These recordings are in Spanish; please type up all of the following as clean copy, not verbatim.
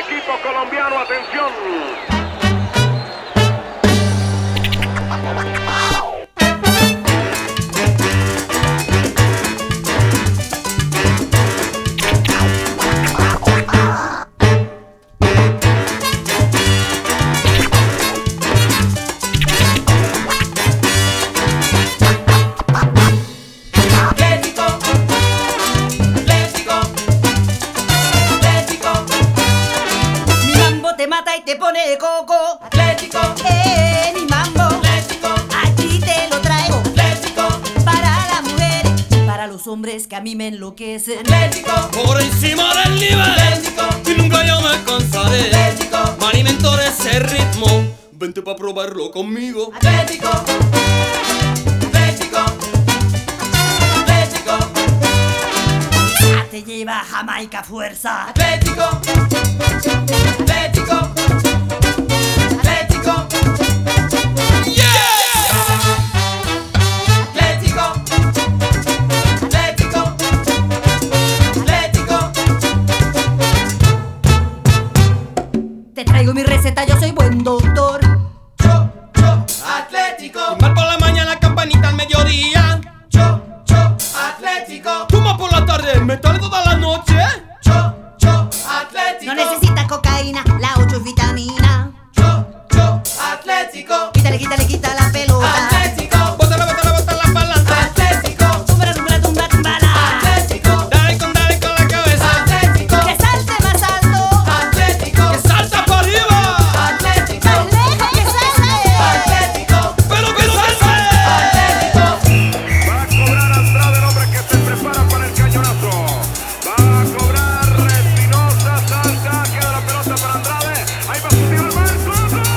equipo colombiano, atención. Te pone de coco, Atlético, mi mambo, Atlético, aquí te lo traigo, Atlético, para las mujeres, para los hombres que a mí me enloquecen. Atlético, por encima del nivel, Atlético, y nunca yo me cansaré. Atlético, Me alimento de ese ritmo, vente pa' probarlo conmigo. Atlético, Atlético, Atlético, Ya te lleva a Jamaica fuerza. Atlético, Atlético, Atlético, Yeah. Atlético, Atlético, Atlético. Te traigo mi receta, yo soy buen doctor. Atlético, Mal por la mañana, campanita al mediodía. Atlético, Toma por la tarde, metal toda la noche. Atlético, No necesitas cocaína, la 8 es vitamina. Atlético, Quítale, quítale, quita la pelota. Atlético, Bótala, bótala, bótala pa'lante. Atlético, Túmbala, túmbala, tumba, túmbala. Atlético, Dale con la cabeza. Atlético, Que salte más alto, Atlético, Que salta para arriba. Atlético, más lejos que salte. Atlético, Pero que no se sale. Atlético. Va a cobrar Andrade, el hombre que se prepara para el cañonazo. Va a cobrar Espinosa, salta, queda la pelota para Andrade. Ahí va a subir el marco.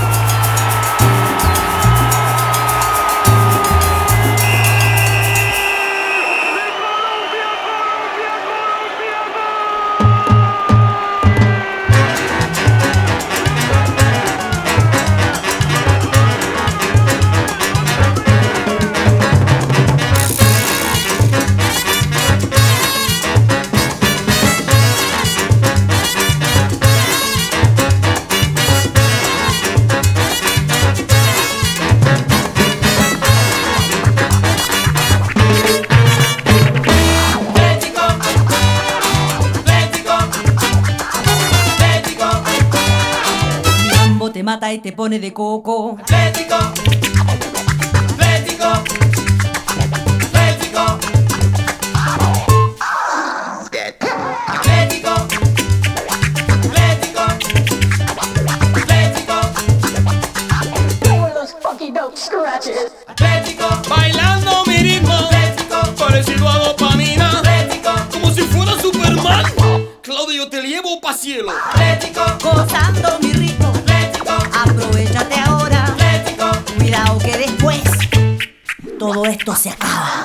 Atlético, Atlético, Atlético, Mi mambo te mata y te pone de coco. Atlético, Atlético, Atlético, Atlético, Atlético, Atlético, Atlético, Bailando mi ritmo, Atlético, parecido a dopamina. Atlético, Como si fuera Superman. Claudio, yo te llevo pa' cielo. Atlético, Gozando mi ritmo, Atlético, aprovechate ahora. Atlético, Cuidado que después todo esto se acaba.